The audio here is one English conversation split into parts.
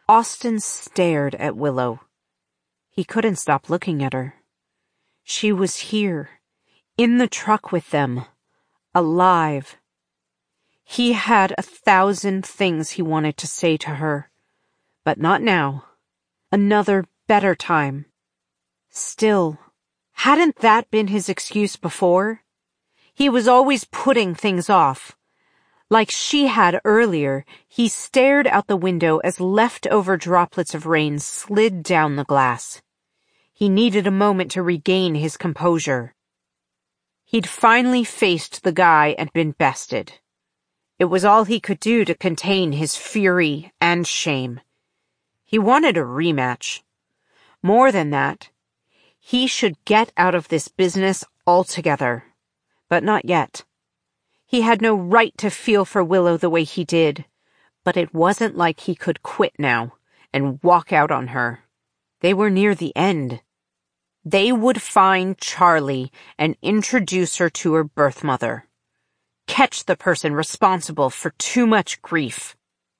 Austin stared at Willow. He couldn't stop looking at her. She was here, in the truck with them, alive. He had 1,000 things he wanted to say to her, but not now. Another, better time. Still, hadn't that been his excuse before? He was always putting things off. Like she had earlier, he stared out the window as leftover droplets of rain slid down the glass. He needed a moment to regain his composure. He'd finally faced the guy and been bested. It was all he could do to contain his fury and shame. He wanted a rematch. More than that, he should get out of this business altogether. But not yet. He had no right to feel for Willow the way he did, but it wasn't like he could quit now and walk out on her. They were near the end. They would find Charlie and introduce her to her birth mother. Catch the person responsible for too much grief.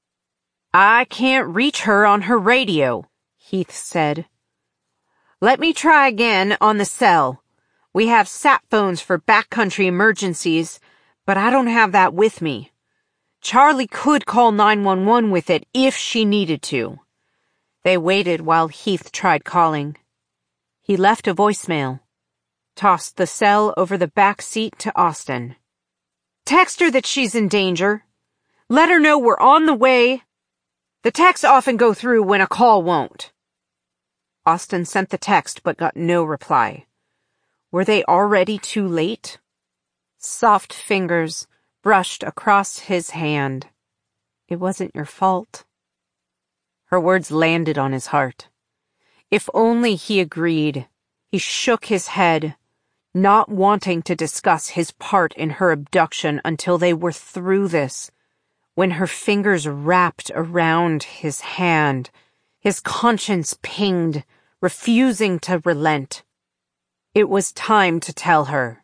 "I can't reach her on her radio," Heath said. "Let me try again on the cell. We have sat phones for backcountry emergencies, but I don't have that with me. Charlie could call 911 with it if she needed to." They waited while Heath tried calling. He left a voicemail, tossed the cell over the back seat to Austin. "Text her that she's in danger. Let her know we're on the way. The texts often go through when a call won't." Austin sent the text but got no reply. Were they already too late? Soft fingers brushed across his hand. "It wasn't your fault." Her words landed on his heart. If only he agreed. He shook his head, not wanting to discuss his part in her abduction until they were through this. When her fingers wrapped around his hand, his conscience pinged, refusing to relent. It was time to tell her.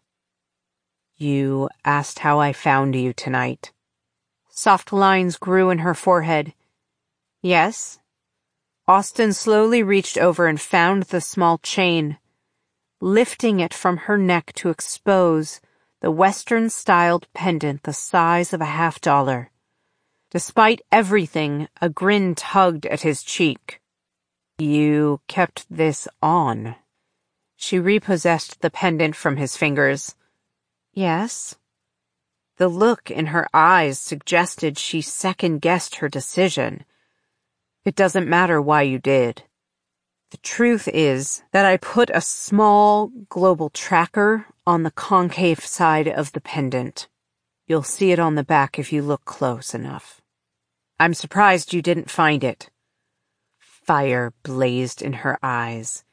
"You asked how I found you tonight." Soft lines grew in her forehead. "Yes." Austin slowly reached over and found the small chain, lifting it from her neck to expose the Western-styled pendant the size of a $50. Despite everything, a grin tugged at his cheek. "You kept this on." She repossessed the pendant from his fingers. "Yes." The look in her eyes suggested she second-guessed her decision. "It doesn't matter why you did. The truth is that I put a small global tracker on the concave side of the pendant. You'll see it on the back if you look close enough. I'm surprised you didn't find it." Fire blazed in her eyes.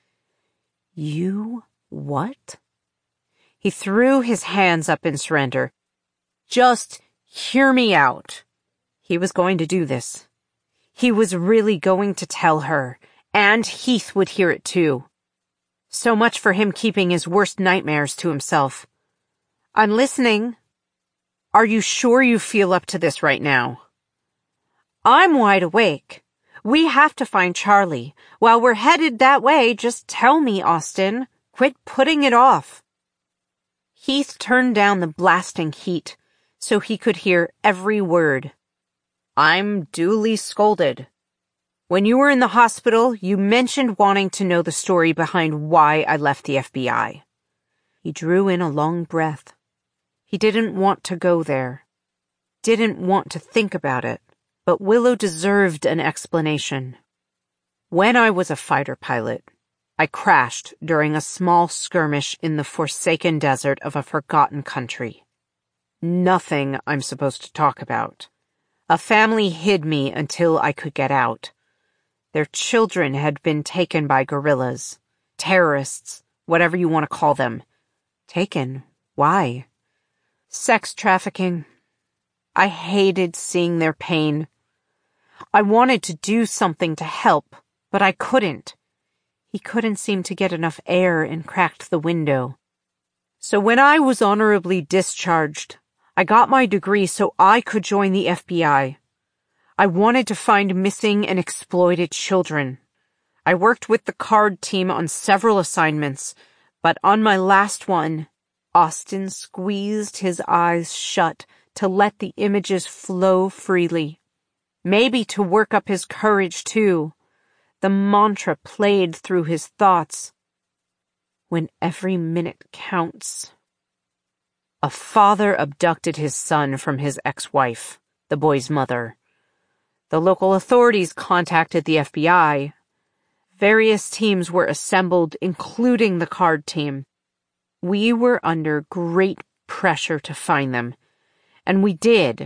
"You what?" He threw his hands up in surrender. "Just hear me out." He was going to do this. He was really going to tell her, and Heath would hear it too. So much for him keeping his worst nightmares to himself. "I'm listening." "Are you sure you feel up to this right now?" "I'm wide awake. We have to find Charlie. While we're headed that way, just tell me, Austin. Quit putting it off." Heath turned down the blasting heat so he could hear every word. "I'm duly scolded. When you were in the hospital, you mentioned wanting to know the story behind why I left the FBI. He drew in a long breath. He didn't want to go there. Didn't want to think about it. But Willow deserved an explanation. When I was a fighter pilot, I crashed during a small skirmish in the forsaken desert of a forgotten country. Nothing I'm supposed to talk about. A family hid me until I could get out. Their children had been taken by guerrillas, terrorists, whatever you want to call them. Taken? Why? Sex trafficking. I hated seeing their pain. I wanted to do something to help, but I couldn't. He couldn't seem to get enough air and cracked the window. So when I was honorably discharged, I got my degree so I could join the FBI. I wanted to find missing and exploited children. I worked with the CARD team on several assignments, but on my last one, Austin squeezed his eyes shut to let the images flow freely. Maybe to work up his courage, too. The mantra played through his thoughts. When every minute counts. A father abducted his son from his ex-wife, the boy's mother. The local authorities contacted the FBI. Various teams were assembled, including the CARD team. We were under great pressure to find them, and we did,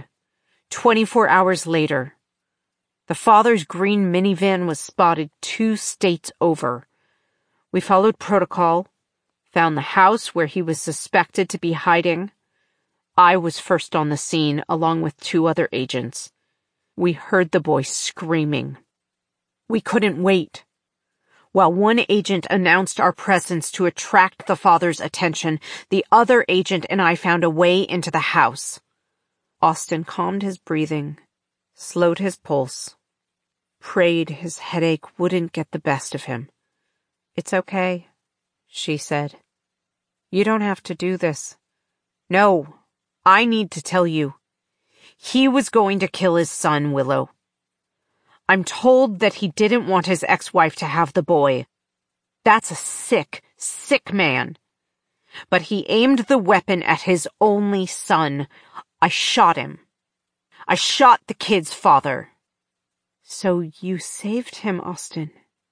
24 hours later. The father's green minivan was spotted 2 states over. We followed protocol, found the house where he was suspected to be hiding. I was first on the scene, along with 2 other agents. We heard the boy screaming. We couldn't wait. While one agent announced our presence to attract the father's attention, the other agent and I found a way into the house. Austin calmed his breathing, slowed his pulse, prayed his headache wouldn't get the best of him. "It's okay," she said. "You don't have to do this." "No, I need to tell you. He was going to kill his son, Willow. I'm told that he didn't want his ex-wife to have the boy. That's a sick, sick man. But he aimed the weapon at his only son. I shot him. I shot the kid's father." "So you saved him, Austin.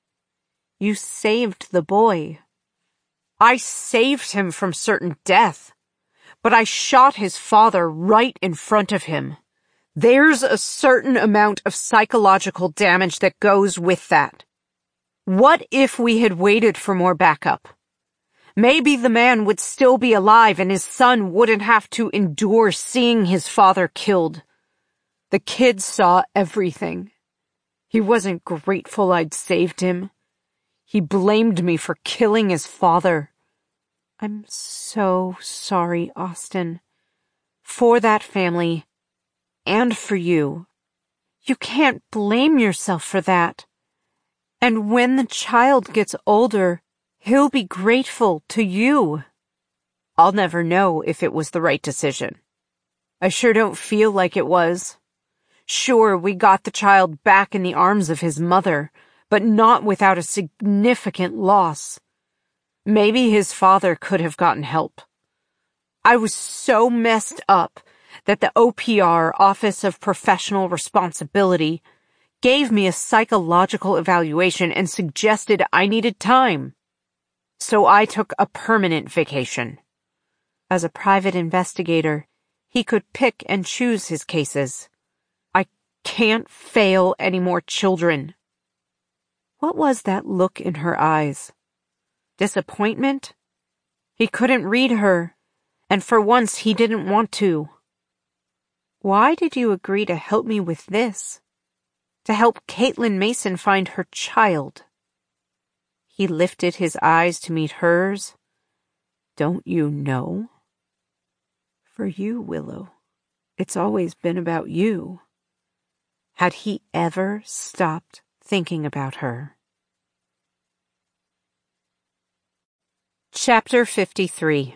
You saved the boy." "I saved him from certain death, but I shot his father right in front of him. There's a certain amount of psychological damage that goes with that. What if we had waited for more backup? Maybe the man would still be alive and his son wouldn't have to endure seeing his father killed. The kid saw everything. He wasn't grateful I'd saved him. He blamed me for killing his father." "I'm so sorry, Austin. For that family. And for you. You can't blame yourself for that. And when the child gets older, he'll be grateful to you." "I'll never know if it was the right decision. I sure don't feel like it was. Sure, we got the child back in the arms of his mother, but not without a significant loss. Maybe his father could have gotten help. I was so messed up that the OPR, Office of Professional Responsibility, gave me a psychological evaluation and suggested I needed time. So I took a permanent vacation. As a private investigator, he could pick and choose his cases. I can't fail any more children." What was that look in her eyes? Disappointment? He couldn't read her, and for once he didn't want to. "Why did you agree to help me with this? To help Caitlin Mason find her child?" He lifted his eyes to meet hers. "Don't you know? For you, Willow. It's always been about you." Had he ever stopped thinking about her? Chapter 53.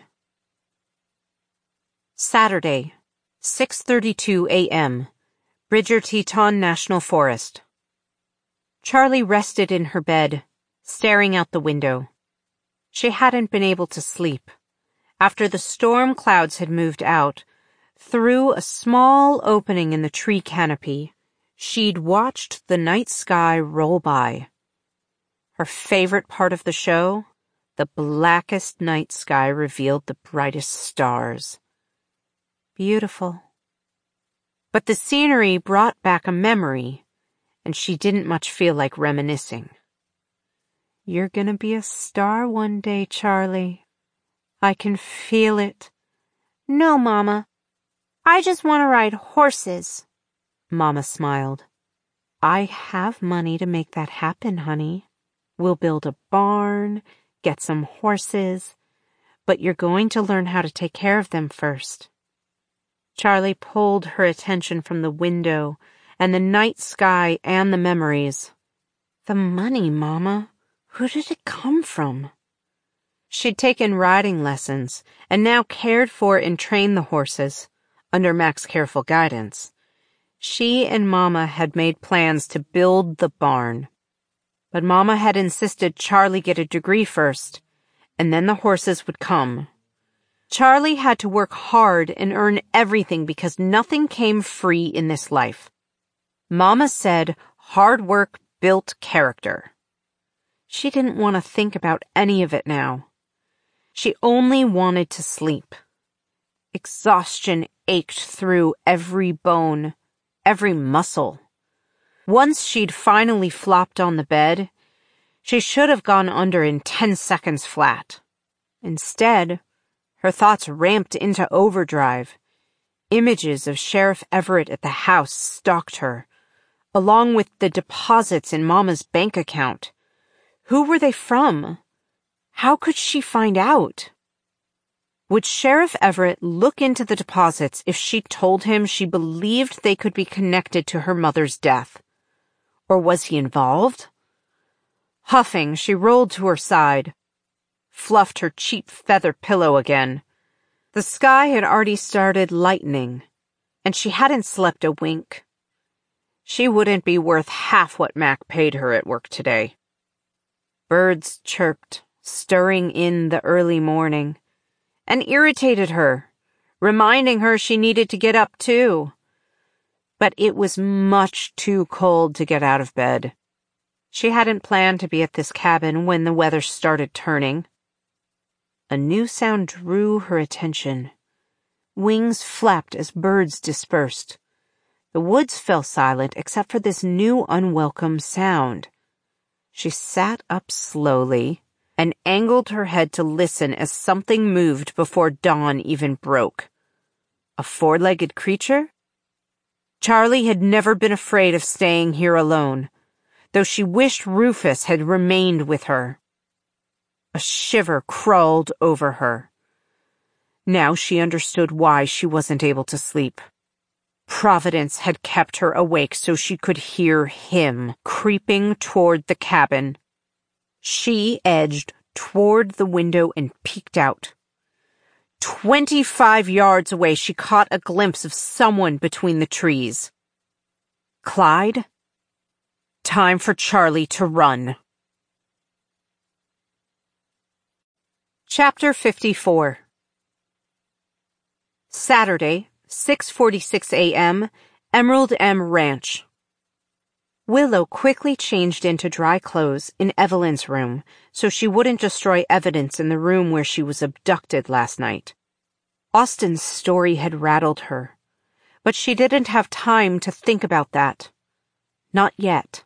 Saturday, 6:32 a.m., Bridger Teton National Forest. Charlie rested in her bed, staring out the window. She hadn't been able to sleep. After the storm clouds had moved out, through a small opening in the tree canopy, she'd watched the night sky roll by. Her favorite part of the show? The blackest night sky revealed the brightest stars. Beautiful. But the scenery brought back a memory, and she didn't much feel like reminiscing. "You're gonna be a star one day, Charlie. I can feel it." "No, Mama. I just want to ride horses." Mama smiled. "I have money to make that happen, honey. We'll build a barn, get some horses, but you're going to learn how to take care of them first." Charlie pulled her attention from the window and the night sky and the memories. The money, Mama. Who did it come from? She'd taken riding lessons and now cared for and trained the horses, under Mac's careful guidance. She and Mama had made plans to build the barn. But Mama had insisted Charlie get a degree first, and then the horses would come. Charlie had to work hard and earn everything because nothing came free in this life. Mama said hard work built character. She didn't want to think about any of it now. She only wanted to sleep. Exhaustion ached through every bone, every muscle. Once she'd finally flopped on the bed, she should have gone under in 10 seconds flat. Instead, her thoughts ramped into overdrive. Images of Sheriff Everett at the house stalked her, along with the deposits in Mama's bank account. Who were they from? How could she find out? Would Sheriff Everett look into the deposits if she told him she believed they could be connected to her mother's death? Or was he involved? Huffing, she rolled to her side, fluffed her cheap feather pillow again. The sky had already started lightening, and she hadn't slept a wink. She wouldn't be worth half what Mac paid her at work today. Birds chirped, stirring in the early morning, and irritated her, reminding her she needed to get up too. But it was much too cold to get out of bed. She hadn't planned to be at this cabin when the weather started turning. A new sound drew her attention. Wings flapped as birds dispersed. The woods fell silent except for this new unwelcome sound. She sat up slowly and angled her head to listen as something moved before dawn even broke. A four-legged creature? Charlie had never been afraid of staying here alone, though she wished Rufus had remained with her. A shiver crawled over her. Now she understood why she wasn't able to sleep. Providence had kept her awake so she could hear him creeping toward the cabin. She edged toward the window and peeked out. 25 yards away, she caught a glimpse of someone between the trees. Clyde? Time for Charlie to run. Chapter 54. Saturday, 6:46 a.m., Emerald M Ranch. Willow quickly changed into dry clothes in Evelyn's room so she wouldn't destroy evidence in the room where she was abducted last night. Austin's story had rattled her, but she didn't have time to think about that. Not yet.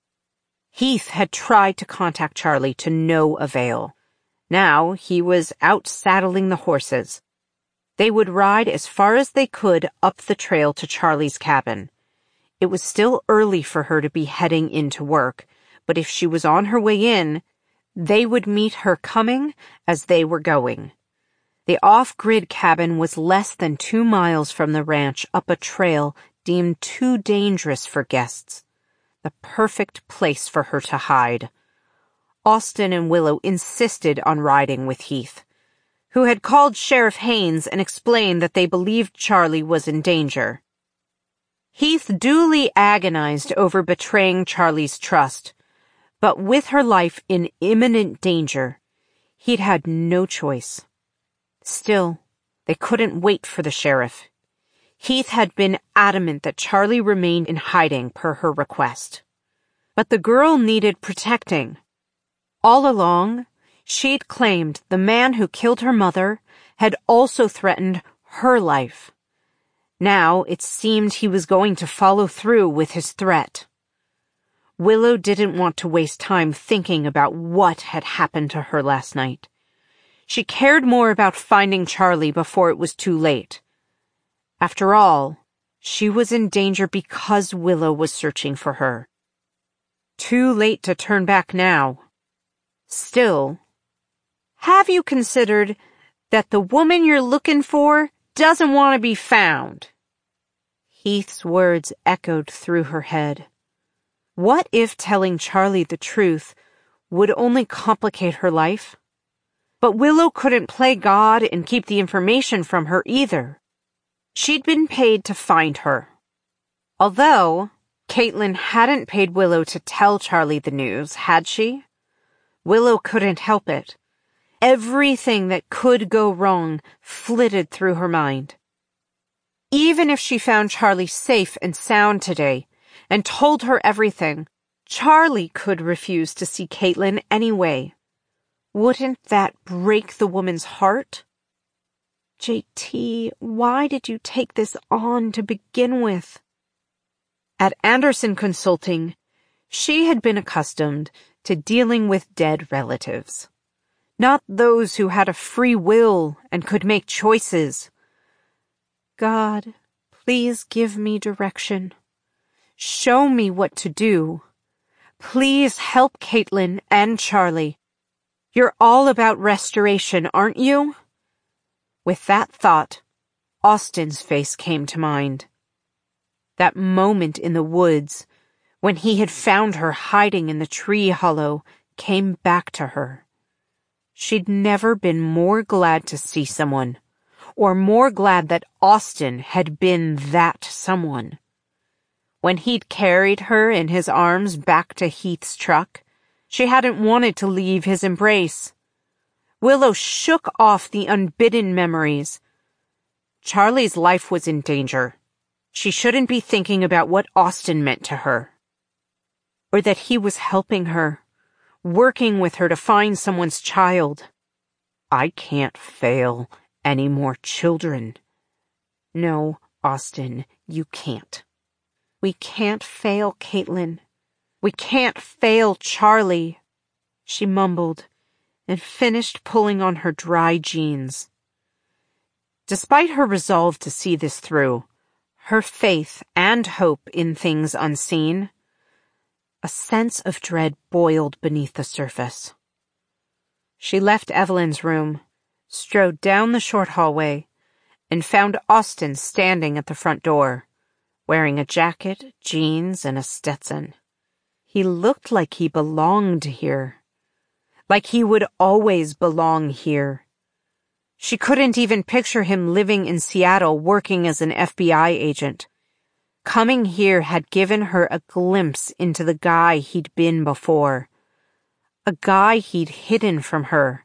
Heath had tried to contact Charlie to no avail. Now he was out saddling the horses. They would ride as far as they could up the trail to Charlie's cabin. It was still early for her to be heading into work, but if she was on her way in, they would meet her coming as they were going. The off-grid cabin was less than 2 miles from the ranch up a trail deemed too dangerous for guests. The perfect place for her to hide. Austin and Willow insisted on riding with Heath, who had called Sheriff Haynes and explained that they believed Charlie was in danger. Heath duly agonized over betraying Charlie's trust, but with her life in imminent danger, he'd had no choice. Still, they couldn't wait for the sheriff. Heath had been adamant that Charlie remained in hiding per her request. But the girl needed protecting. All along, she'd claimed the man who killed her mother had also threatened her life. Now it seemed he was going to follow through with his threat. Willow didn't want to waste time thinking about what had happened to her last night. She cared more about finding Charlie before it was too late. After all, she was in danger because Willow was searching for her. Too late to turn back now. Still, have you considered that the woman you're looking for doesn't want to be found? Heath's words echoed through her head. What if telling Charlie the truth would only complicate her life? But Willow couldn't play God and keep the information from her either. She'd been paid to find her. Although Caitlin hadn't paid Willow to tell Charlie the news, had she? Willow couldn't help it. Everything that could go wrong flitted through her mind. Even if she found Charlie safe and sound today and told her everything, Charlie could refuse to see Caitlin anyway. Wouldn't that break the woman's heart? JT, why did you take this on to begin with? At Anderson Consulting, she had been accustomed to dealing with dead relatives, not those who had a free will and could make choices. God, please give me direction. Show me what to do. Please help Caitlin and Charlie. You're all about restoration, aren't you? With that thought, Austin's face came to mind. That moment in the woods, when he had found her hiding in the tree hollow, came back to her. She'd never been more glad to see someone, or more glad that Austin had been that someone. When he'd carried her in his arms back to Heath's truck, she hadn't wanted to leave his embrace. Willow shook off the unbidden memories. Charlie's life was in danger. She shouldn't be thinking about what Austin meant to her. Or that he was helping her, working with her to find someone's child. I can't fail any more children. No, Austin, you can't. We can't fail Caitlin. We can't fail Charlie, she mumbled, and finished pulling on her dry jeans. Despite her resolve to see this through, her faith and hope in things unseen, a sense of dread boiled beneath the surface. She left Evelyn's room, strode down the short hallway, and found Austin standing at the front door, wearing a jacket, jeans, and a Stetson. He looked like he belonged here. Like he would always belong here. She couldn't even picture him living in Seattle working as an FBI agent. Coming here had given her a glimpse into the guy he'd been before. A guy he'd hidden from her.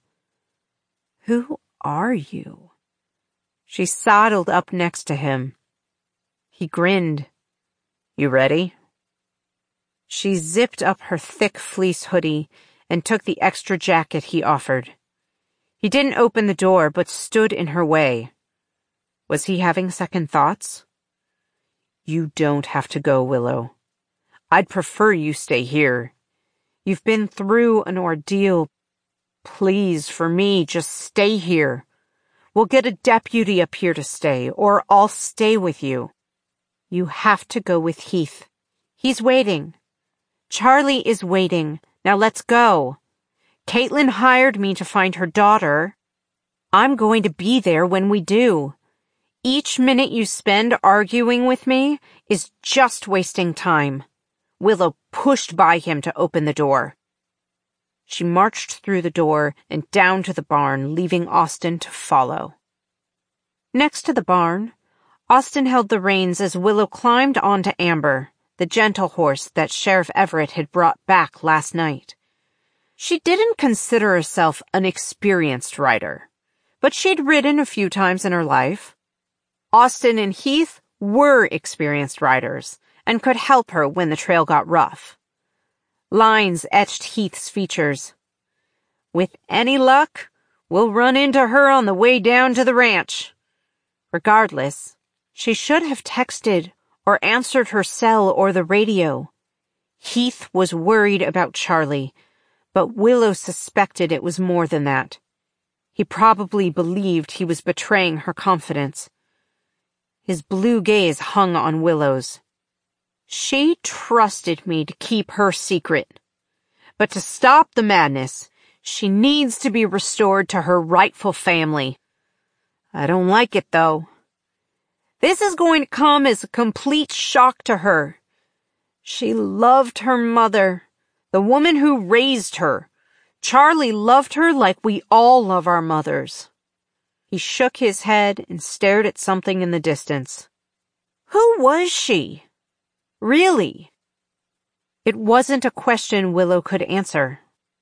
Who are you? She sidled up next to him. He grinned. You ready? She zipped up her thick fleece hoodie and took the extra jacket he offered. He didn't open the door, but stood in her way. Was he having second thoughts? You don't have to go, Willow. I'd prefer you stay here. You've been through an ordeal. Please, for me, just stay here. We'll get a deputy up here to stay, or I'll stay with you. You have to go with Heath. He's waiting. Charlie is waiting. Now let's go. Caitlin hired me to find her daughter. I'm going to be there when we do. Each minute you spend arguing with me is just wasting time. Willow pushed by him to open the door. She marched through the door and down to the barn, leaving Austin to follow. Next to the barn, Austin held the reins as Willow climbed onto Amber, the gentle horse that Sheriff Everett had brought back last night. She didn't consider herself an experienced rider, but she'd ridden a few times in her life. Austin and Heath were experienced riders and could help her when the trail got rough. Lines etched Heath's features. With any luck, we'll run into her on the way down to the ranch. Regardless, she should have texted or answered her cell or the radio. Heath was worried about Charlie, but Willow suspected it was more than that. He probably believed he was betraying her confidence. His blue gaze hung on Willow's. She trusted me to keep her secret. But to stop the madness, she needs to be restored to her rightful family. I don't like it, though. This is going to come as a complete shock to her. She loved her mother, the woman who raised her. Charlie loved her like we all love our mothers. He shook his head and stared at something in the distance. Who was she? Really? It wasn't a question Willow could answer.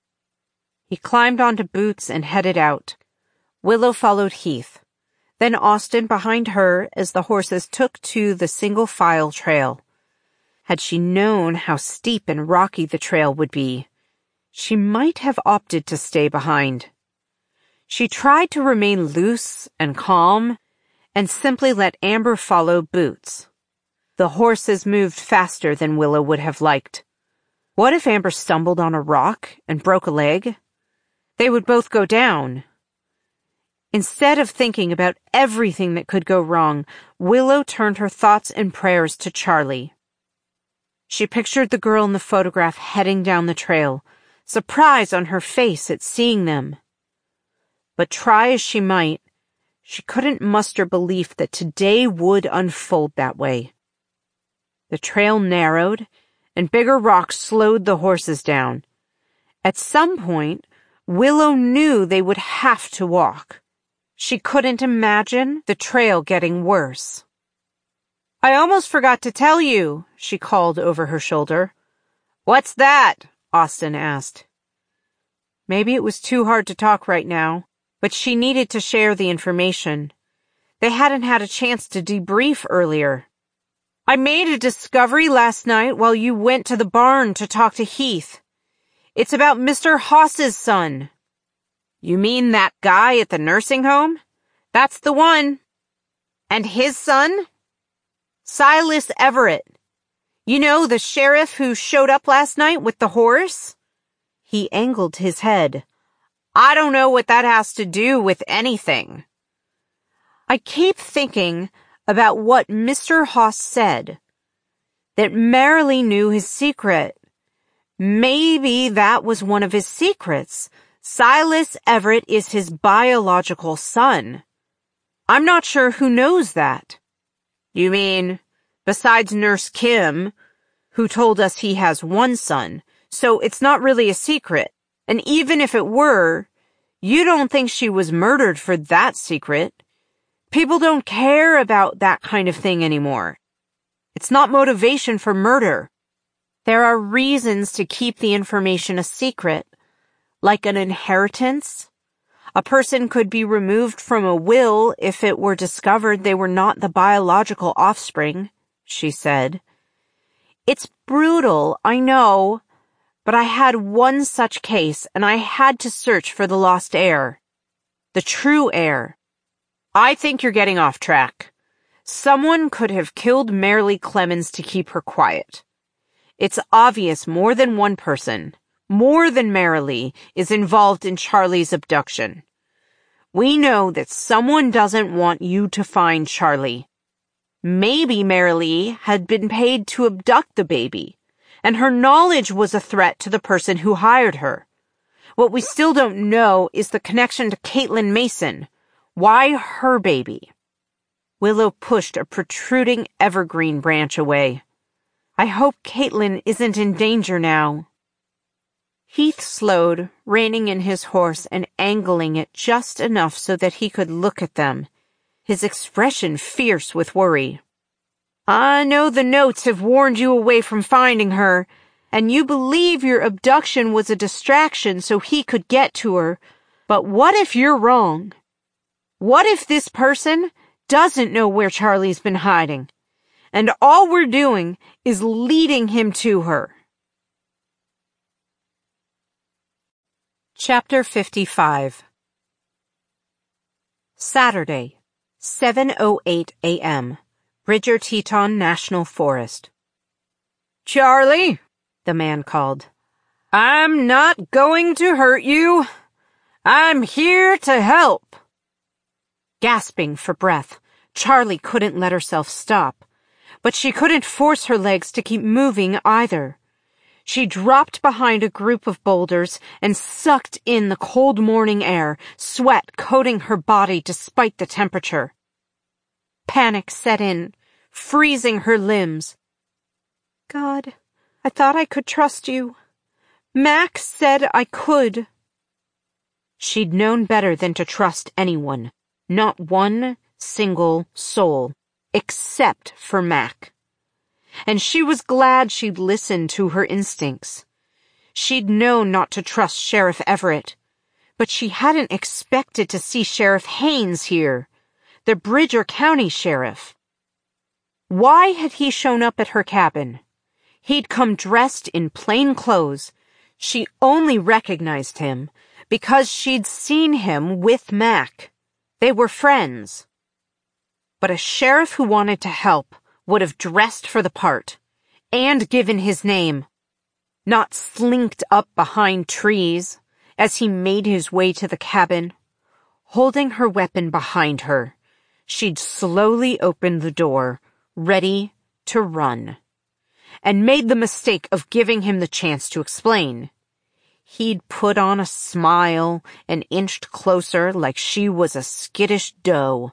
He climbed onto Boots and headed out. Willow followed Heath, then Austin behind her as the horses took to the single-file trail. Had she known how steep and rocky the trail would be, she might have opted to stay behind. She tried to remain loose and calm and simply let Amber follow Boots. The horses moved faster than Willow would have liked. What if Amber stumbled on a rock and broke a leg? They would both go down. Instead of thinking about everything that could go wrong, Willow turned her thoughts and prayers to Charlie. She pictured the girl in the photograph heading down the trail, surprise on her face at seeing them. But try as she might, she couldn't muster belief that today would unfold that way. The trail narrowed, and bigger rocks slowed the horses down. At some point, Willow knew they would have to walk. She couldn't imagine the trail getting worse. I almost forgot to tell you, she called over her shoulder. What's that? Austin asked. Maybe it was too hard to talk right now, but she needed to share the information. They hadn't had a chance to debrief earlier. I made a discovery last night while you went to the barn to talk to Heath. It's about Mr. Haas's son. You mean that guy at the nursing home? That's the one. And his son? Silas Everett. You know, the sheriff who showed up last night with the horse? He angled his head. I don't know what that has to do with anything. I keep thinking about what Mr. Haas said, that Marilee knew his secret. Maybe that was one of his secrets. Silas Everett is his biological son. I'm not sure who knows that. You mean, besides Nurse Kim, who told us he has one son, so it's not really a secret. And even if it were, you don't think she was murdered for that secret. People don't care about that kind of thing anymore. It's not motivation for murder. There are reasons to keep the information a secret, like an inheritance. A person could be removed from a will if it were discovered they were not the biological offspring, she said. It's brutal, I know, but I had one such case and I had to search for the lost heir. The true heir. I think you're getting off track. Someone could have killed Marilee Clemens to keep her quiet. It's obvious more than one person, more than Marilee, is involved in Charlie's abduction. We know that someone doesn't want you to find Charlie. Maybe Marilee had been paid to abduct the baby, and her knowledge was a threat to the person who hired her. What we still don't know is the connection to Caitlin Mason. Why her baby? Willow pushed a protruding evergreen branch away. I hope Caitlin isn't in danger now. Heath slowed, reining in his horse and angling it just enough so that he could look at them, his expression fierce with worry. I know the notes have warned you away from finding her, and you believe your abduction was a distraction so he could get to her, but what if you're wrong? What if this person doesn't know where Charlie's been hiding, and all we're doing is leading him to her? Chapter 55. Saturday, 7:08 a.m., Bridger Teton National Forest. Charlie, the man called. I'm not going to hurt you. I'm here to help. Gasping for breath, Charlie couldn't let herself stop, but she couldn't force her legs to keep moving either. She dropped behind a group of boulders and sucked in the cold morning air, sweat coating her body despite the temperature. Panic set in, freezing her limbs. God, I thought I could trust you. Mac said I could. She'd known better than to trust anyone, not one single soul, except for Mac. And she was glad she'd listened to her instincts. She'd known not to trust Sheriff Everett, but she hadn't expected to see Sheriff Haynes here, the Bridger County sheriff. Why had he shown up at her cabin? He'd come dressed in plain clothes. She only recognized him because she'd seen him with Mac. They were friends. But a sheriff who wanted to help would have dressed for the part and given his name, not slinked up behind trees as he made his way to the cabin. Holding her weapon behind her, she'd slowly opened the door, ready to run, and made the mistake of giving him the chance to explain. He'd put on a smile and inched closer like she was a skittish doe.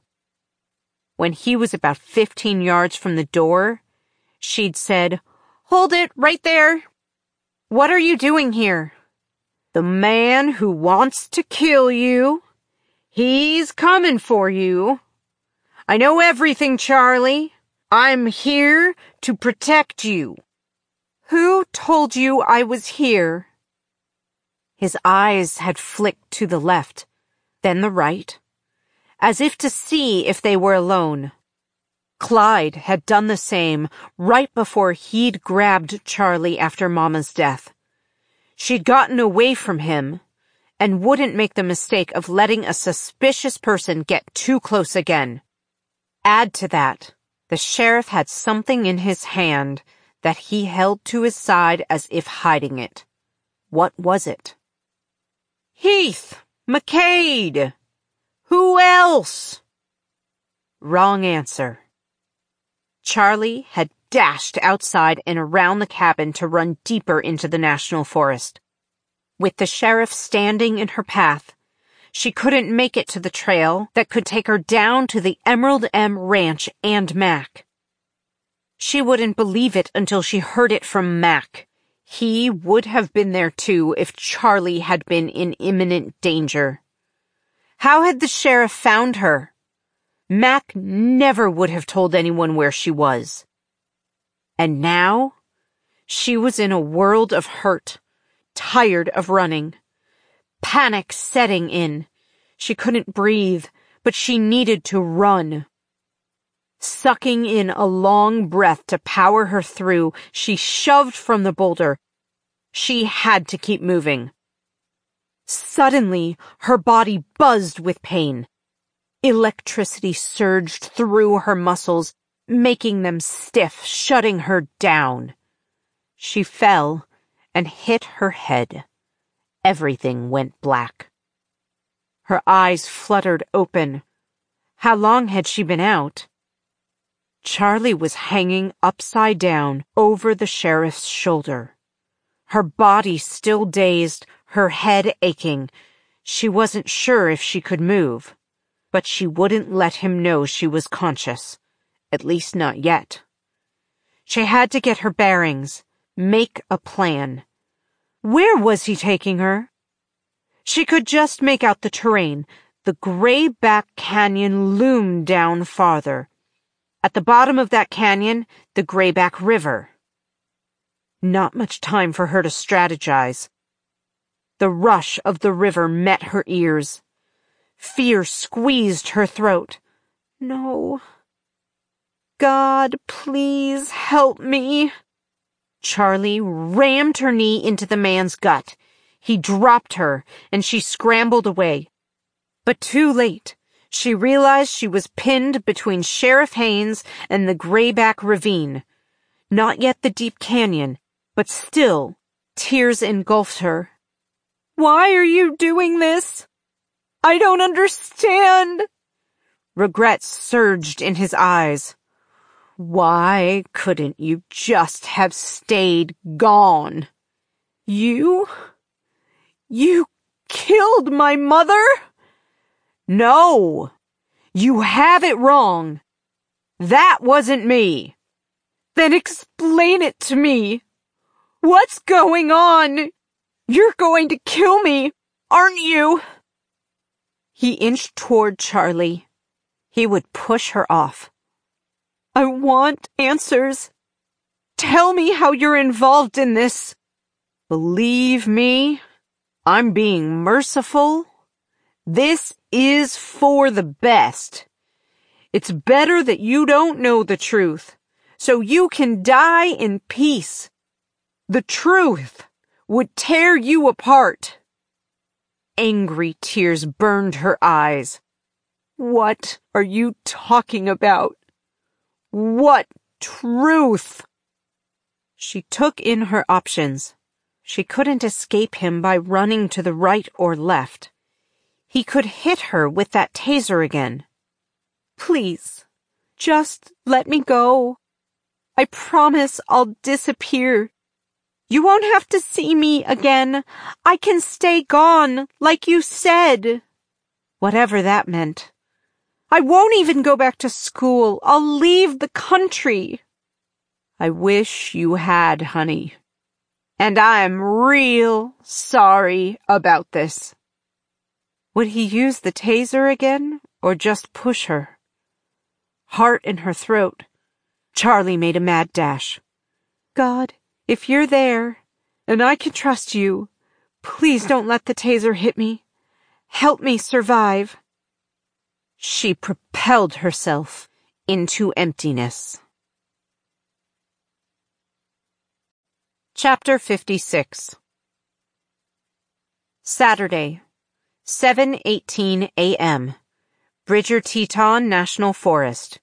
When he was about 15 yards from the door, she'd said, "Hold it right there. What are you doing here?" "The man who wants to kill you. He's coming for you. I know everything, Charlie. I'm here to protect you." "Who told you I was here?" His eyes had flicked to the left, then the right, as if to see if they were alone. Clyde had done the same right before he'd grabbed Charlie after Mama's death. She'd gotten away from him and wouldn't make the mistake of letting a suspicious person get too close again. Add to that, the sheriff had something in his hand that he held to his side as if hiding it. What was it? "Heath! McCade! Who else?" Wrong answer. Charlie had dashed outside and around the cabin to run deeper into the national forest. With the sheriff standing in her path, she couldn't make it to the trail that could take her down to the Emerald M Ranch and Mac. She wouldn't believe it until she heard it from Mac. He would have been there too if Charlie had been in imminent danger. How had the sheriff found her? Mac never would have told anyone where she was. And now, she was in a world of hurt, tired of running. Panic setting in. She couldn't breathe, but she needed to run. Sucking in a long breath to power her through, she shoved from the boulder. She had to keep moving. Suddenly, her body buzzed with pain. Electricity surged through her muscles, making them stiff, shutting her down. She fell and hit her head. Everything went black. Her eyes fluttered open. How long had she been out? Charlie was hanging upside down over the sheriff's shoulder. Her body still dazed, her head aching. She wasn't sure if she could move, but she wouldn't let him know she was conscious, at least not yet. She had to get her bearings, make a plan. Where was he taking her? She could just make out the terrain. The Grayback Canyon loomed down farther. At the bottom of that canyon, the Grayback River. Not much time for her to strategize. The rush of the river met her ears. Fear squeezed her throat. No. God, please help me. Charlie rammed her knee into the man's gut. He dropped her, and she scrambled away. But too late. She realized she was pinned between Sheriff Haynes and the Grayback Ravine. Not yet the deep canyon, but still, tears engulfed her. Why are you doing this? I don't understand. Regret surged in his eyes. Why couldn't you just have stayed gone? You killed my mother? No, you have it wrong. That wasn't me. Then explain it to me. What's going on? You're going to kill me, aren't you? He inched toward Charlie. He would push her off. I want answers. Tell me how you're involved in this. Believe me, I'm being merciful. This is for the best. It's better that you don't know the truth, so you can die in peace. The truth would tear you apart. Angry tears burned her eyes. What are you talking about? What truth? She took in her options. She couldn't escape him by running to the right or left. He could hit her with that taser again. Please, just let me go. I promise I'll disappear. You won't have to see me again. I can stay gone, like you said. Whatever that meant. I won't even go back to school. I'll leave the country. I wish you had, honey. And I'm real sorry about this. Would he use the taser again, or just push her? Heart in her throat, Charlie made a mad dash. God, if you're there, and I can trust you, please don't let the taser hit me. Help me survive. She propelled herself into emptiness. Chapter 56. Saturday, 7:18 a.m. Bridger Teton National Forest.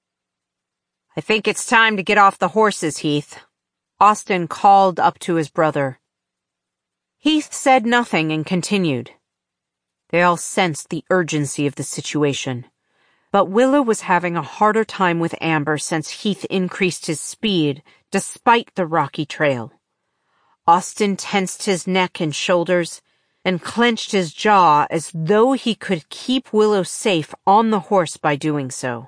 I think it's time to get off the horses, Heath. Austin called up to his brother. Heath said nothing and continued. They all sensed the urgency of the situation, but Willow was having a harder time with Amber since Heath increased his speed despite the rocky trail. Austin tensed his neck and shoulders and clenched his jaw as though he could keep Willow safe on the horse by doing so.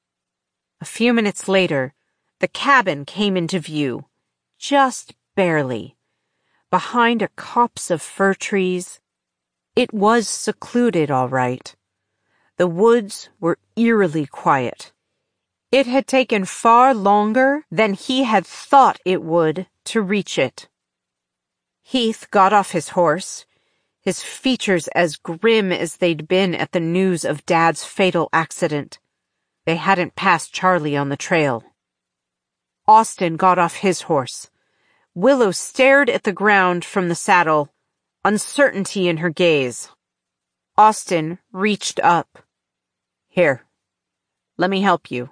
A few minutes later, the cabin came into view, just barely, behind a copse of fir trees. It was secluded, all right. The woods were eerily quiet. It had taken far longer than he had thought it would to reach it. Heath got off his horse, his features as grim as they'd been at the news of Dad's fatal accident. They hadn't passed Charlie on the trail. Austin got off his horse. Willow stared at the ground from the saddle, uncertainty in her gaze. Austin reached up. Here, let me help you.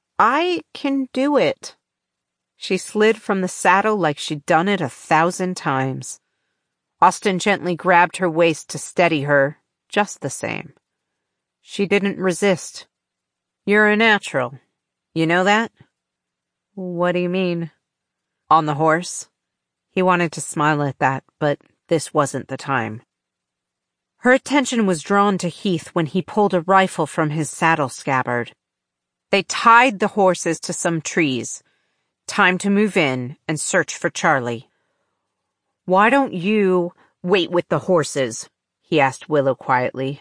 I can do it. She slid from the saddle like she'd done it 1,000 times. Austin gently grabbed her waist to steady her, just the same. She didn't resist. You're a natural. You know that? What do you mean? On the horse? He wanted to smile at that, but this wasn't the time. Her attention was drawn to Heath when he pulled a rifle from his saddle scabbard. They tied the horses to some trees. Time to move in and search for Charlie. Why don't you wait with the horses? He asked Willow quietly.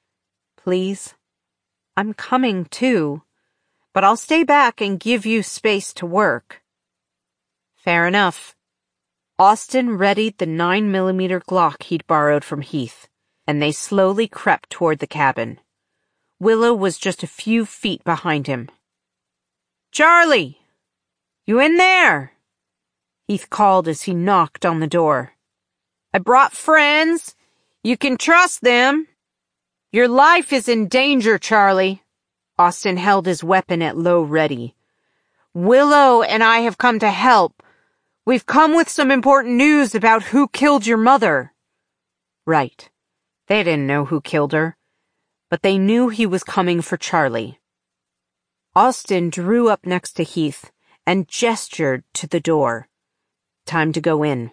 Please? I'm coming too, but I'll stay back and give you space to work. Fair enough. Austin readied the 9mm Glock he'd borrowed from Heath, and they slowly crept toward the cabin. Willow was just a few feet behind him. Charlie! You in there? Heath called as he knocked on the door. I brought friends. You can trust them. Your life is in danger, Charlie. Austin held his weapon at low ready. Willow and I have come to help. We've come with some important news about who killed your mother. Right. They didn't know who killed her, but they knew he was coming for Charlie. Austin drew up next to Heath and gestured to the door. Time to go in.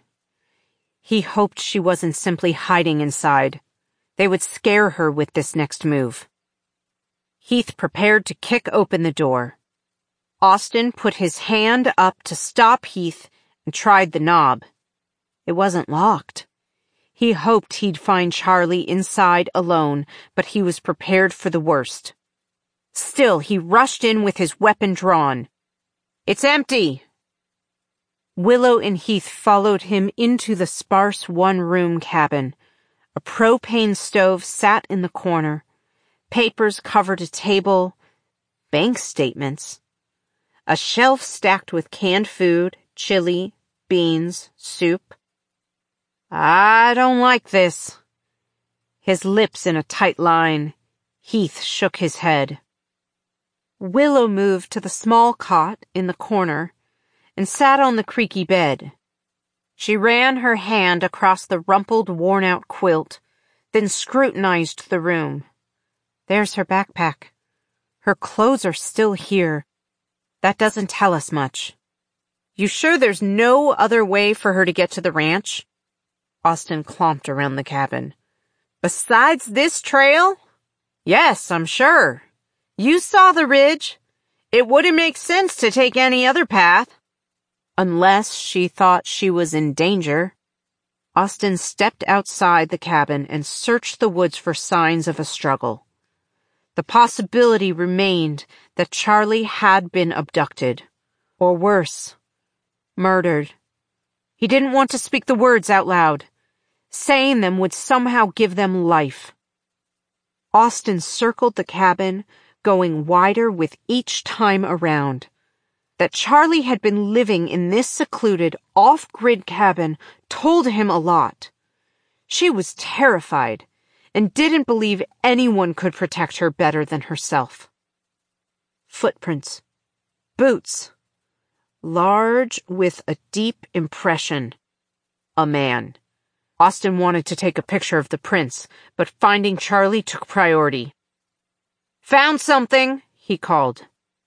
He hoped she wasn't simply hiding inside. They would scare her with this next move. Heath prepared to kick open the door. Austin put his hand up to stop Heath and tried the knob. It wasn't locked. He hoped he'd find Charlie inside alone, but he was prepared for the worst. Still, he rushed in with his weapon drawn. "It's empty!" Willow and Heath followed him into the sparse one-room cabin. A propane stove sat in the corner. Papers covered a table. Bank statements. A shelf stacked with canned food, chili, beans, soup. "I don't like this." His lips in a tight line. Heath shook his head. Willow moved to the small cot in the corner and sat on the creaky bed. She ran her hand across the rumpled, worn-out quilt, then scrutinized the room. There's her backpack. Her clothes are still here. That doesn't tell us much. "You sure there's no other way for her to get to the ranch?" Austin clomped around the cabin. "Besides this trail?" "Yes, I'm sure. You saw the ridge. It wouldn't make sense to take any other path." Unless she thought she was in danger. Austin stepped outside the cabin and searched the woods for signs of a struggle. The possibility remained that Charlie had been abducted, or worse, murdered. He didn't want to speak the words out loud. Saying them would somehow give them life. Austin circled the cabin, going wider with each time around. That Charlie had been living in this secluded, off-grid cabin told him a lot. She was terrified and didn't believe anyone could protect her better than herself. Footprints. Boots. Large with a deep impression. A man. Austin wanted to take a picture of the prints, but finding Charlie took priority. "Found something," he called.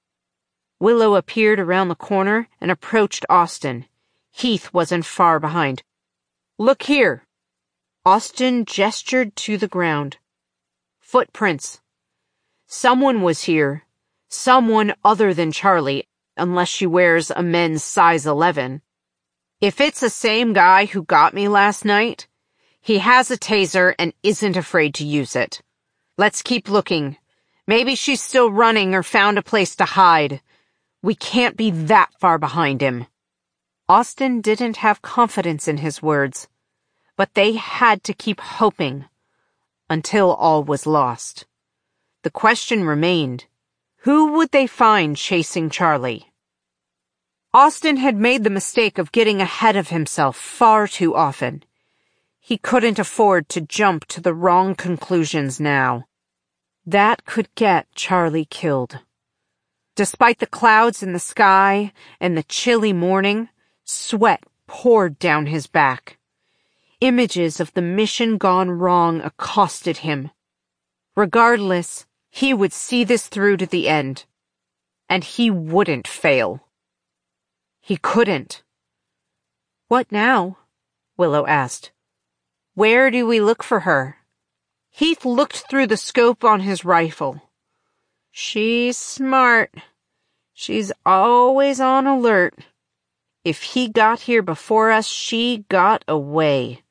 Willow appeared around the corner and approached Austin. Heath wasn't far behind. "Look here." Austin gestured to the ground. "Footprints. Someone was here. Someone other than Charlie, unless she wears a men's size 11. If it's the same guy who got me last night, he has a taser and isn't afraid to use it. Let's keep looking. Maybe she's still running or found a place to hide. We can't be that far behind him." Austin didn't have confidence in his words, but they had to keep hoping until all was lost. The question remained, who would they find chasing Charlie? Austin had made the mistake of getting ahead of himself far too often. He couldn't afford to jump to the wrong conclusions now. That could get Charlie killed. Despite the clouds in the sky and the chilly morning, sweat poured down his back. Images of the mission gone wrong accosted him. Regardless, he would see this through to the end. And he wouldn't fail. He couldn't. "What now?" Willow asked. "Where do we look for her?" Heath looked through the scope on his rifle. "She's smart. She's always on alert. If he got here before us, she got away.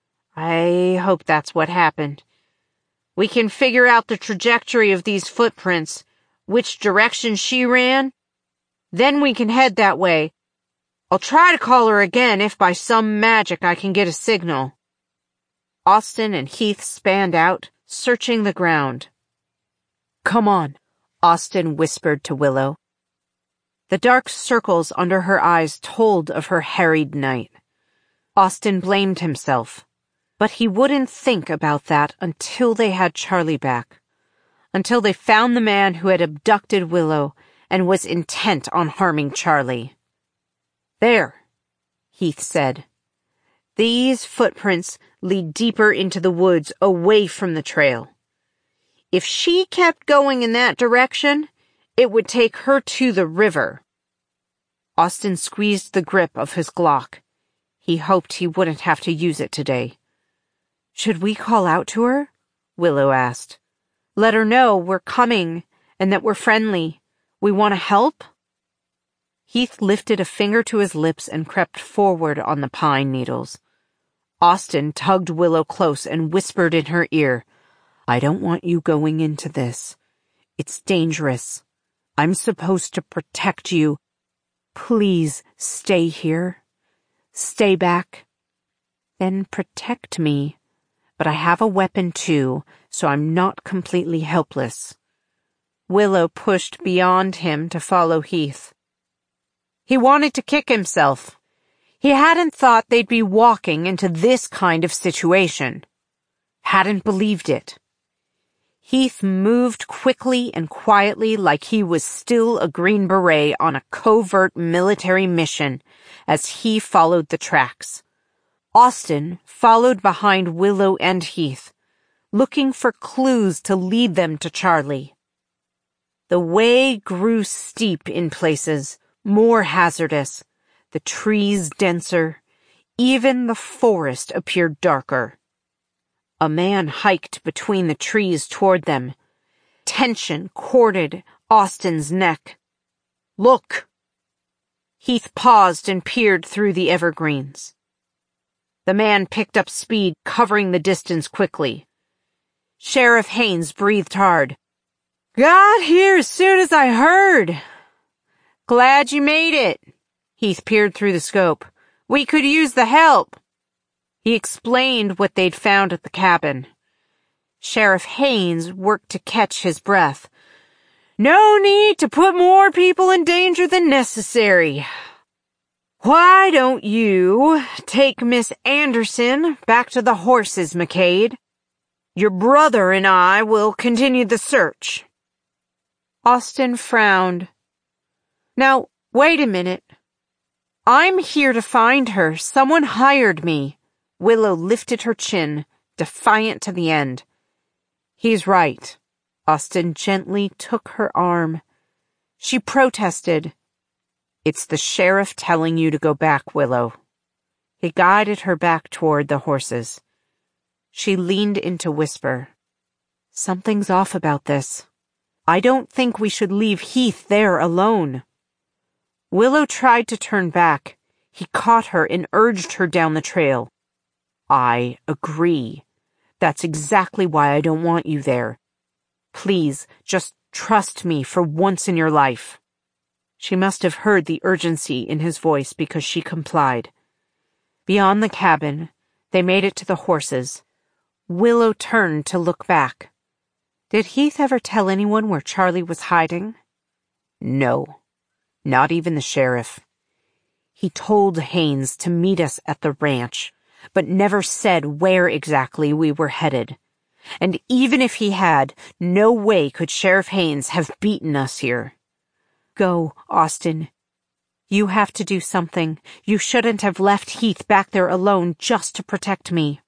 I hope that's what happened. We can figure out the trajectory of these footprints, which direction she ran. Then we can head that way. I'll try to call her again if by some magic I can get a signal." Austin and Heath spanned out, searching the ground. "Come on," Austin whispered to Willow. The dark circles under her eyes told of her harried night. Austin blamed himself, but he wouldn't think about that until they had Charlie back, until they found the man who had abducted Willow and was intent on harming Charlie. "There," Heath said. "These footprints lead deeper into the woods away from the trail. If she kept going in that direction, it would take her to the river." Austin squeezed the grip of his Glock. He hoped he wouldn't have to use it today. "Should we call out to her?" Willow asked. "Let her know we're coming and that we're friendly. We want to help?" Heath lifted a finger to his lips and crept forward on the pine needles. Austin tugged Willow close and whispered in her ear, "I don't want you going into this. It's dangerous. I'm supposed to protect you. Please stay here. Stay back. Then protect me. But I have a weapon too, so I'm not completely helpless." Willow pushed beyond him to follow Heath. He wanted to kick himself. He hadn't thought they'd be walking into this kind of situation. Hadn't believed it. Heath moved quickly and quietly like he was still a Green Beret on a covert military mission as he followed the tracks. Austin followed behind Willow and Heath, looking for clues to lead them to Charlie. The way grew steep in places, more hazardous, the trees denser, even the forest appeared darker. A man hiked between the trees toward them. Tension corded Austin's neck. "Look!" Heath paused and peered through the evergreens. The man picked up speed, covering the distance quickly. Sheriff Haynes breathed hard. "Got here as soon as I heard." "Glad you made it." Heath peered through the scope. "We could use the help." He explained what they'd found at the cabin. Sheriff Haynes worked to catch his breath. "No need to put more people in danger than necessary. Why don't you take Miss Anderson back to the horses, McCade? Your brother and I will continue the search." Austin frowned. "Now, wait a minute. I'm here to find her. Someone hired me." Willow lifted her chin, defiant to the end. "He's right." Austin gently took her arm. She protested. "It's the sheriff telling you to go back, Willow." He guided her back toward the horses. She leaned in to whisper, "Something's off about this. I don't think we should leave Heath there alone." Willow tried to turn back. He caught her and urged her down the trail. "I agree. That's exactly why I don't want you there. Please, just trust me for once in your life." She must have heard the urgency in his voice because she complied. Beyond the cabin, they made it to the horses. Willow turned to look back. Did Heath ever tell anyone where Charlie was hiding? No, not even the sheriff. He told Haynes to meet us at the ranch, but never said where exactly we were headed. And even if he had, no way could Sheriff Haynes have beaten us here. Go, Austin. You have to do something. You shouldn't have left Heath back there alone just to protect me.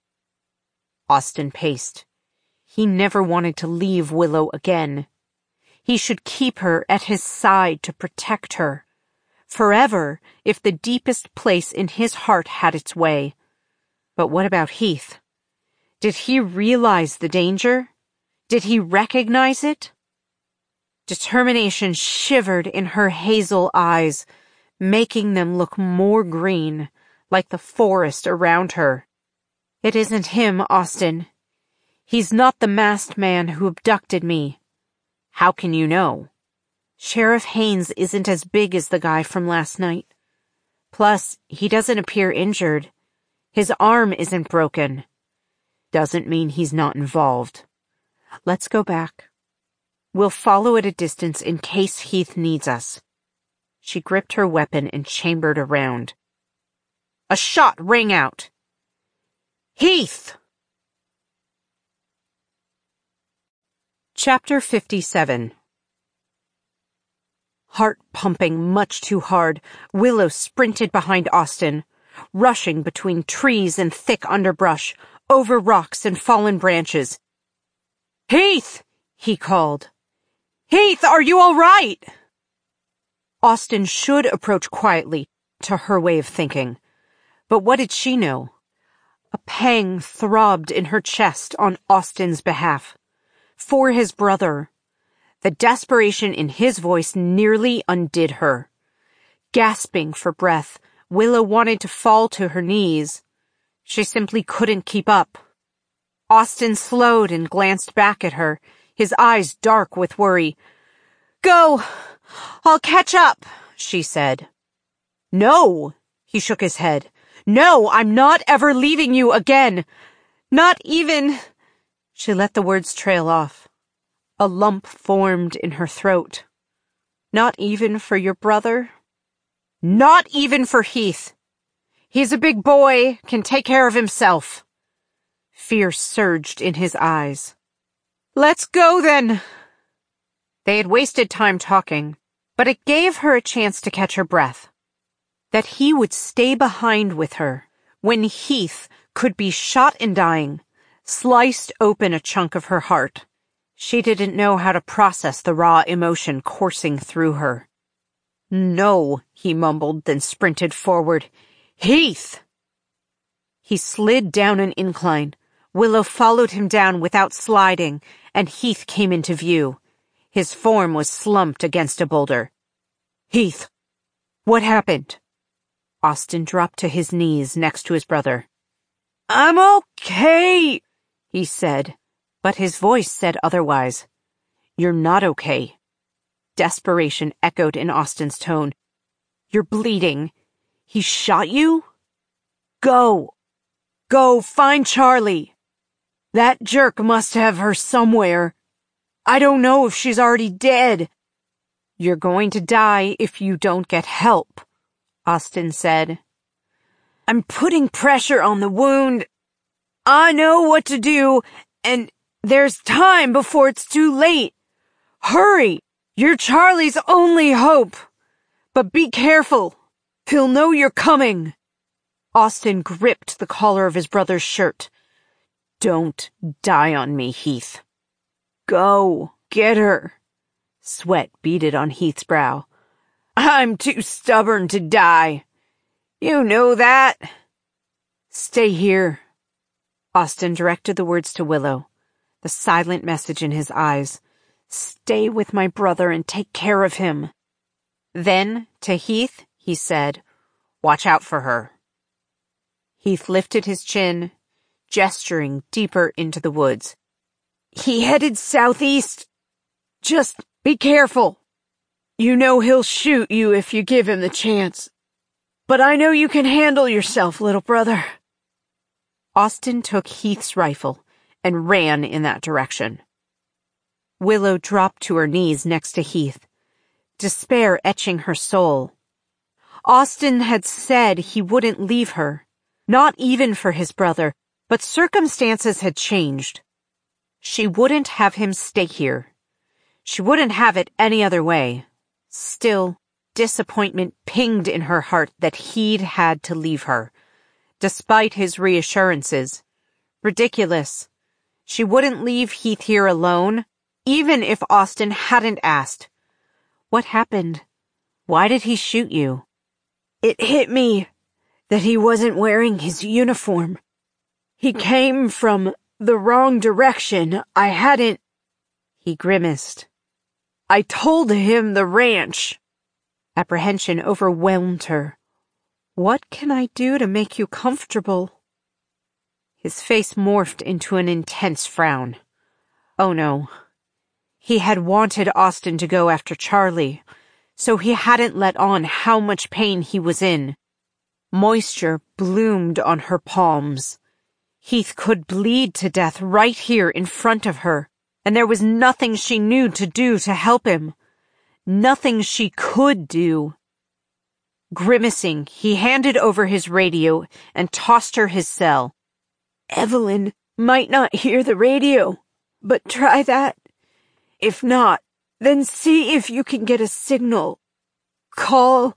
Austin paced. He never wanted to leave Willow again. He should keep her at his side to protect her. Forever, if the deepest place in his heart had its way. But what about Heath? Did he realize the danger? Did he recognize it? Determination shivered in her hazel eyes, making them look more green, like the forest around her. It isn't him, Austin. He's not the masked man who abducted me. How can you know? Sheriff Haynes isn't as big as the guy from last night. Plus, he doesn't appear injured. His arm isn't broken. Doesn't mean he's not involved. Let's go back. We'll follow at a distance in case Heath needs us. She gripped her weapon and chambered around. A shot rang out. Heath! Chapter 57. Heart pumping much too hard, Willow sprinted behind Austin, rushing between trees and thick underbrush, over rocks and fallen branches. Heath! He called. Heath, are you all right? Austin should approach quietly, to her way of thinking. But what did she know? A pang throbbed in her chest on Austin's behalf. For his brother. The desperation in his voice nearly undid her. Gasping for breath, Willow wanted to fall to her knees. She simply couldn't keep up. Austin slowed and glanced back at her, his eyes dark with worry. "Go! I'll catch up," she said. "No," he shook his head. "No, I'm not ever leaving you again. Not even—" She let the words trail off. A lump formed in her throat. "Not even for your brother?" "Not even for Heath. He's a big boy, can take care of himself." Fear surged in his eyes. "Let's go then." They had wasted time talking, but it gave her a chance to catch her breath. That he would stay behind with her when Heath could be shot and dying, sliced open a chunk of her heart. She didn't know how to process the raw emotion coursing through her. "No," he mumbled, then sprinted forward. "Heath!" He slid down an incline. Willow followed him down without sliding, and Heath came into view. His form was slumped against a boulder. "Heath, what happened?" Austin dropped to his knees next to his brother. "I'm okay," he said, but his voice said otherwise. "You're not okay." Desperation echoed in Austin's tone. "You're bleeding. He shot you? Go. Go find Charlie. That jerk must have her somewhere. I don't know if she's already dead." "You're going to die if you don't get help," Austin said. "I'm putting pressure on the wound. I know what to do, and there's time before it's too late. Hurry! You're Charlie's only hope. But be careful. He'll know you're coming." Austin gripped the collar of his brother's shirt. "Don't die on me, Heath." "Go, get her." Sweat beaded on Heath's brow. "I'm too stubborn to die. You know that." "Stay here." Austin directed the words to Willow, the silent message in his eyes. "Stay with my brother and take care of him." Then, to Heath, he said, "Watch out for her." Heath lifted his chin, gesturing deeper into the woods. "He headed southeast. Just be careful. You know he'll shoot you if you give him the chance. But I know you can handle yourself, little brother." Austin took Heath's rifle and ran in that direction. Willow dropped to her knees next to Heath, despair etching her soul. Austin had said he wouldn't leave her, not even for his brother, but circumstances had changed. She wouldn't have him stay here. She wouldn't have it any other way. Still, disappointment pinged in her heart that he'd had to leave her, despite his reassurances. Ridiculous. She wouldn't leave Heath here alone, even if Austin hadn't asked. "What happened? Why did he shoot you?" "It hit me that he wasn't wearing his uniform. He came from the wrong direction. I hadn't—" He grimaced. "I told him the ranch." Apprehension overwhelmed her. "What can I do to make you comfortable?" His face morphed into an intense frown. Oh no. He had wanted Austin to go after Charlie, so he hadn't let on how much pain he was in. Moisture bloomed on her palms. Heath could bleed to death right here in front of her, and there was nothing she knew to do to help him. Nothing she could do. Grimacing, he handed over his radio and tossed her his cell. "Evelyn might not hear the radio, but try that. If not, then see if you can get a signal. Call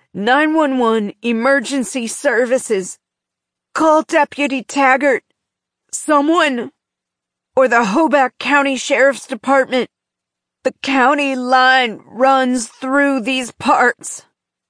911 Emergency Services. Call Deputy Taggart. Someone. Or the Hoback County Sheriff's Department. The county line runs through these parts."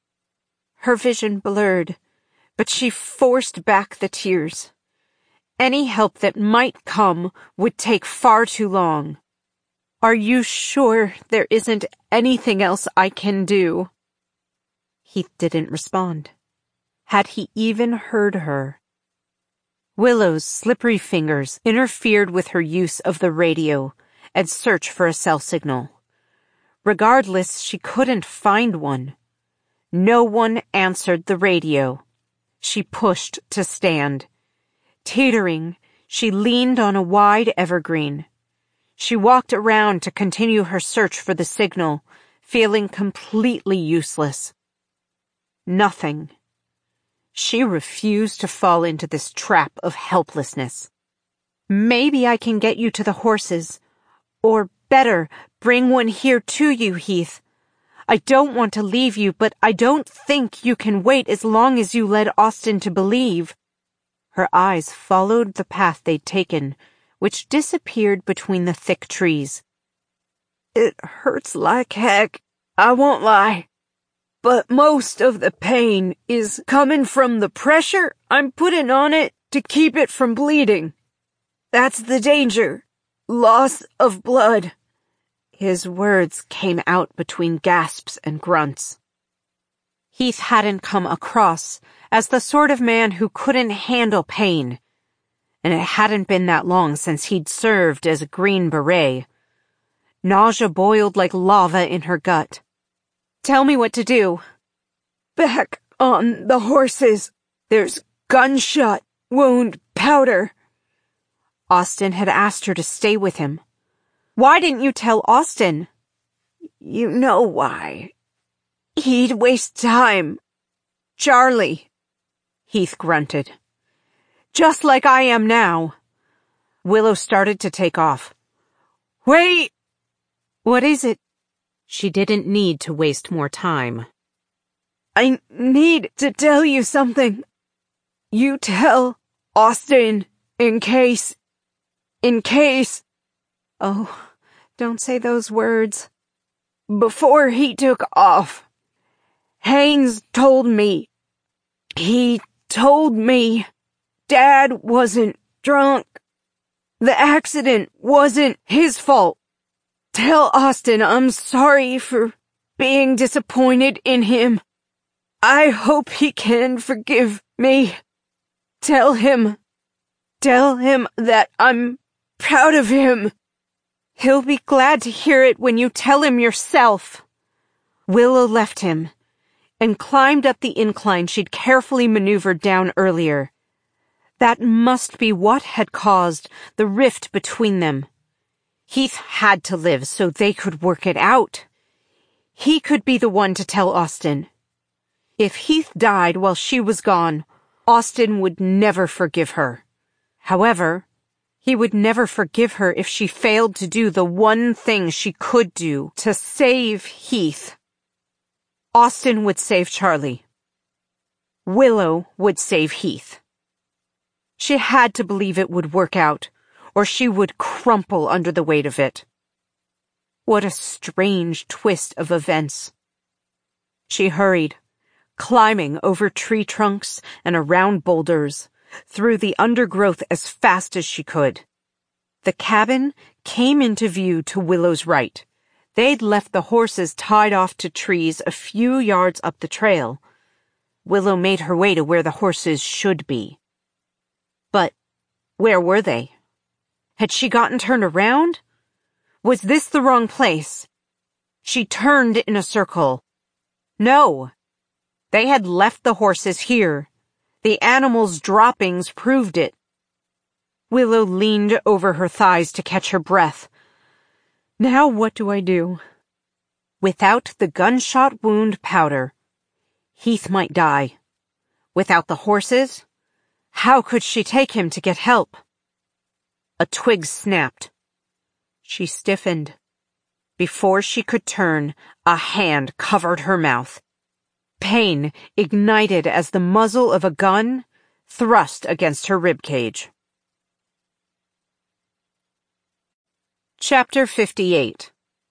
Her vision blurred, but she forced back the tears. Any help that might come would take far too long. "Are you sure there isn't anything else I can do?" Heath didn't respond. Had he even heard her? Willow's slippery fingers interfered with her use of the radio and search for a cell signal. Regardless, she couldn't find one. No one answered the radio. She pushed to stand. Teetering, she leaned on a wide evergreen. She walked around to continue her search for the signal, feeling completely useless. Nothing. She refused to fall into this trap of helplessness. Maybe I can get you to the horses. Or better, bring one here to you, Heath. I don't want to leave you, but I don't think you can wait as long as you led Austin to believe. Her eyes followed the path they'd taken, which disappeared between the thick trees. It hurts like heck, I won't lie. But most of the pain is coming from the pressure I'm putting on it to keep it from bleeding. That's the danger. Loss of blood. His words came out between gasps and grunts. Heath hadn't come across as the sort of man who couldn't handle pain, and it hadn't been that long since he'd served as a Green Beret. Nausea boiled like lava in her gut. Tell me what to do. Back on the horses. There's gunshot wound powder. Austin had asked her to stay with him. Why didn't you tell Austin? You know why. He'd waste time. Charlie, Heath grunted. Just like I am now. Willow started to take off. Wait! What is it? She didn't need to waste more time. I need to tell you something. You tell Austin in case. Oh, don't say those words. Before he took off, Haynes told me. He told me Dad wasn't drunk. The accident wasn't his fault. Tell Austin I'm sorry for being disappointed in him. I hope he can forgive me. Tell him that I'm proud of him. He'll be glad to hear it when you tell him yourself. Willow left him and climbed up the incline she'd carefully maneuvered down earlier. That must be what had caused the rift between them. Heath had to live so they could work it out. He could be the one to tell Austin. If Heath died while she was gone, Austin would never forgive her. However, he would never forgive her if she failed to do the one thing she could do to save Heath. Austin would save Charlie. Willow would save Heath. She had to believe it would work out, or she would crumple under the weight of it. What a strange twist of events. She hurried, climbing over tree trunks and around boulders, through the undergrowth as fast as she could. The cabin came into view to Willow's right. They'd left the horses tied off to trees a few yards up the trail. Willow made her way to where the horses should be. But where were they? Had she gotten turned around? Was this the wrong place? She turned in a circle. No. They had left the horses here. The animals' droppings proved it. Willow leaned over her thighs to catch her breath. Now what do I do? Without the gunshot wound powder, Heath might die. Without the horses, how could she take him to get help? A twig snapped. She stiffened. Before she could turn, a hand covered her mouth. Pain ignited as the muzzle of a gun thrust against her ribcage. Chapter 58.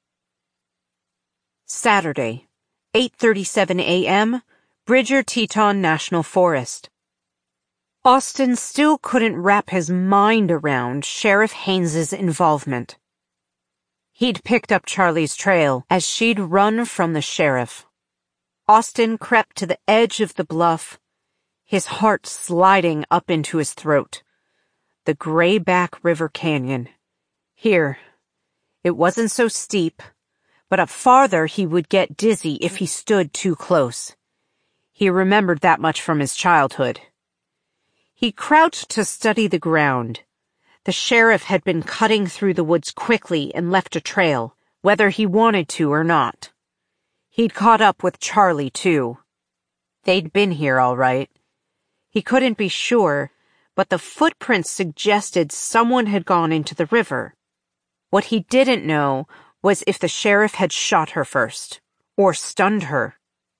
Saturday, 8:37 a.m., Bridger Teton National Forest. Austin still couldn't wrap his mind around Sheriff Haynes's involvement. He'd picked up Charlie's trail as she'd run from the sheriff. Austin crept to the edge of the bluff, his heart sliding up into his throat. The Grayback River Canyon. Here. It wasn't so steep, but up farther he would get dizzy if he stood too close. He remembered that much from his childhood. He crouched to study the ground. The sheriff had been cutting through the woods quickly and left a trail, whether he wanted to or not. He'd caught up with Charlie, too. They'd been here all right. He couldn't be sure, but the footprints suggested someone had gone into the river. What he didn't know was if the sheriff had shot her first, or stunned her.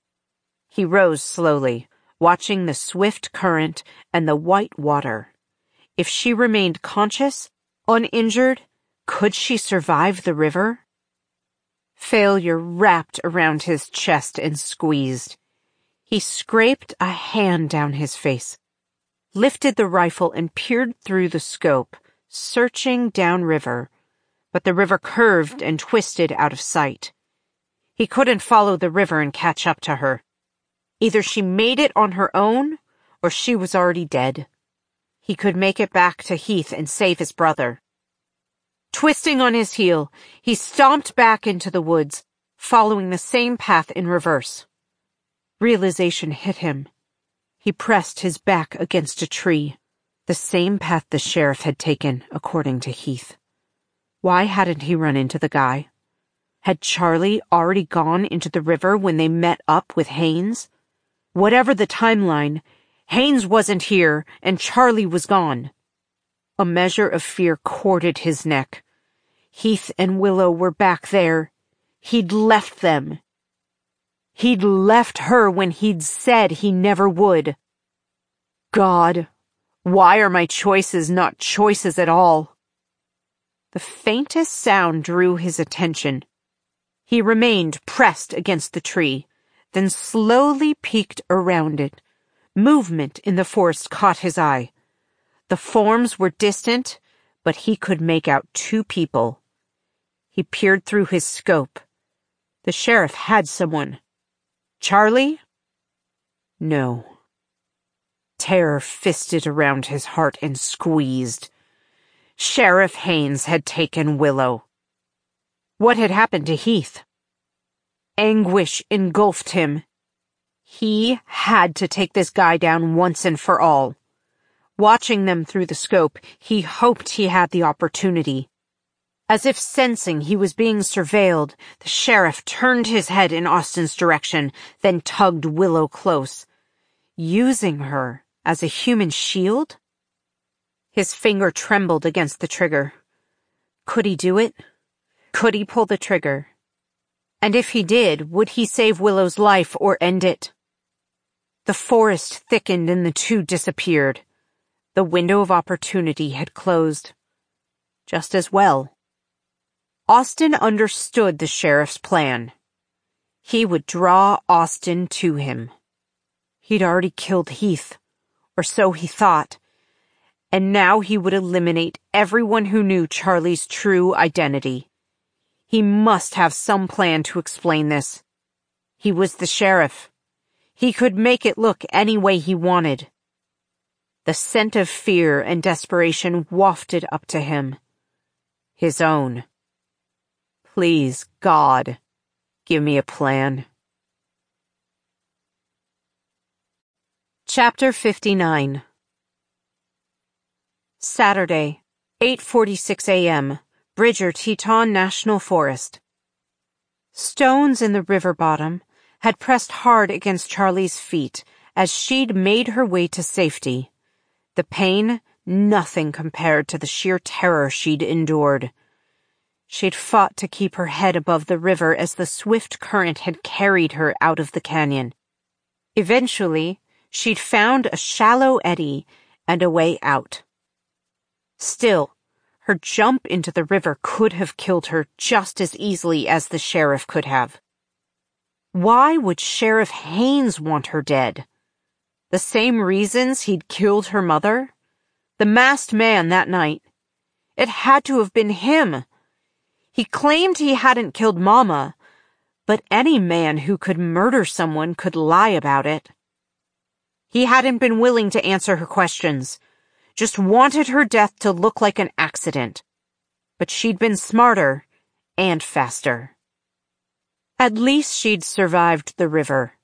He rose slowly, watching the swift current and the white water. If she remained conscious, uninjured, could she survive the river? Failure wrapped around his chest and squeezed. He scraped a hand down his face, lifted the rifle and peered through the scope, searching downriver, but the river curved and twisted out of sight. He couldn't follow the river and catch up to her. Either she made it on her own, or she was already dead. He could make it back to Heath and save his brother. Twisting on his heel, he stomped back into the woods, following the same path in reverse. Realization hit him. He pressed his back against a tree, the same path the sheriff had taken, according to Heath. Why hadn't he run into the guy? Had Charlie already gone into the river when they met up with Haynes? Whatever the timeline, Haynes wasn't here and Charlie was gone. A measure of fear corded his neck. Heath and Willow were back there. He'd left them. He'd left her when he'd said he never would. God, why are my choices not choices at all? The faintest sound drew his attention. He remained pressed against the tree, then slowly peeked around it. Movement in the forest caught his eye. The forms were distant, but he could make out two people. He peered through his scope. The sheriff had someone. Charlie? No. Terror fisted around his heart and squeezed. Sheriff Haynes had taken Willow. What had happened to Heath? Anguish engulfed him. He had to take this guy down once and for all. Watching them through the scope, he hoped he had the opportunity. As if sensing he was being surveilled, the sheriff turned his head in Austin's direction, then tugged Willow close. Using her as a human shield? His finger trembled against the trigger. Could he do it? Could he pull the trigger? And if he did, would he save Willow's life or end it? The forest thickened and the two disappeared. The window of opportunity had closed. Just as well. Austin understood the sheriff's plan. He would draw Austin to him. He'd already killed Heath, or so he thought, and now he would eliminate everyone who knew Charlie's true identity. He must have some plan to explain this. He was the sheriff. He could make it look any way he wanted. The scent of fear and desperation wafted up to him. His own. Please, God, give me a plan. Chapter 59. Saturday, 8:46 a.m., Bridger Teton National Forest. Stones in the river bottom had pressed hard against Charlie's feet as she'd made her way to safety. The pain, nothing compared to the sheer terror she'd endured. She'd fought to keep her head above the river as the swift current had carried her out of the canyon. Eventually, she'd found a shallow eddy and a way out. Still, her jump into the river could have killed her just as easily as the sheriff could have. Why would Sheriff Haynes want her dead? The same reasons he'd killed her mother? The masked man that night. It had to have been him. He claimed he hadn't killed Mama, But any man who could murder someone could lie about it. He hadn't been willing to answer her questions, just wanted her death to look like an accident. But she'd been smarter and faster. At least she'd survived the river.